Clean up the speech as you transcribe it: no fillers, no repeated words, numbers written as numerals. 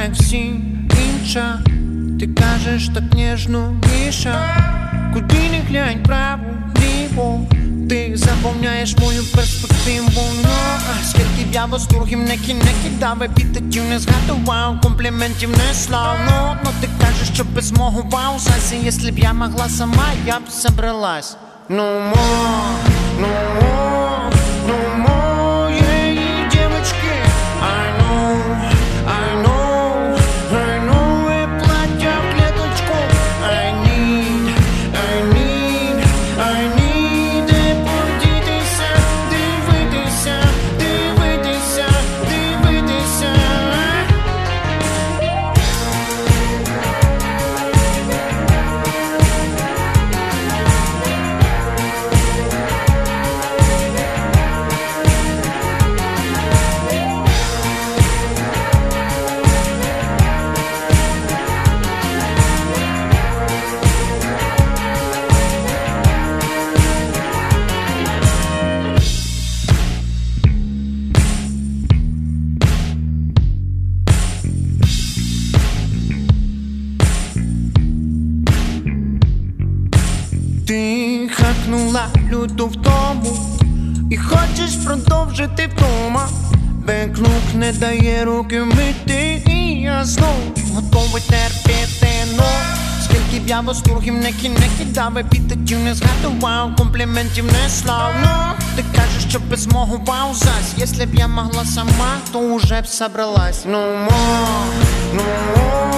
як всі інша. Ти кажеш так ніжно, Міша. Куди не глянь, право, ліво, ти заповняєш мою перспективу. Скільки б я восторгів не кидав, епітетів не згадував, компліментів не слав. Но ти кажеш, що без мого вау. Зайся, якщо б я могла сама, я б забралась. No more, no more, no more, yeah, девочки. I know, I know, I know, и платья в клеточку. I need, I need, I need. Дивитися, дивитися, дивитися, дивитися. Ти хакнула люту втому і хочеш продовжити вдома. Беклук не дає руки вмити, і я знов готовий терпіти. Но скільки б я восторгів не кидав, епітетів не згадував, компліментів не слав. Но ти кажеш, що без мого вау. Зась, якщо б я могла сама, то уже б собралась. No more, no more.